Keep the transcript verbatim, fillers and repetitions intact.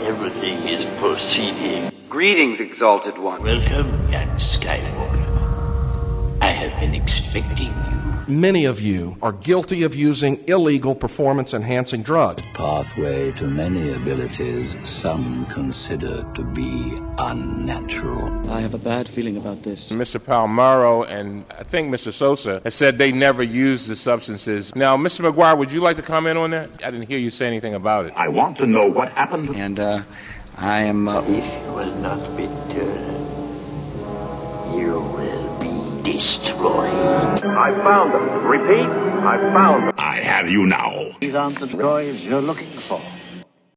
Everything is proceeding. Greetings, Exalted One. Welcome, young Skywalker. I have been expecting you. Many of you are guilty of using illegal performance-enhancing drugs. Pathway to many abilities some consider to be unnatural. I have a bad feeling about this. Mister Palmaro and I think Mister Sosa has said they never use the substances. Now, Mister McGuire, would you like to comment on that? I didn't hear you say anything about it. I want to know what happened. And, uh, I am, uh... If you will not return, you will be destroyed. I found them. Repeat, I found them. I have you now. These aren't the droids you're looking for.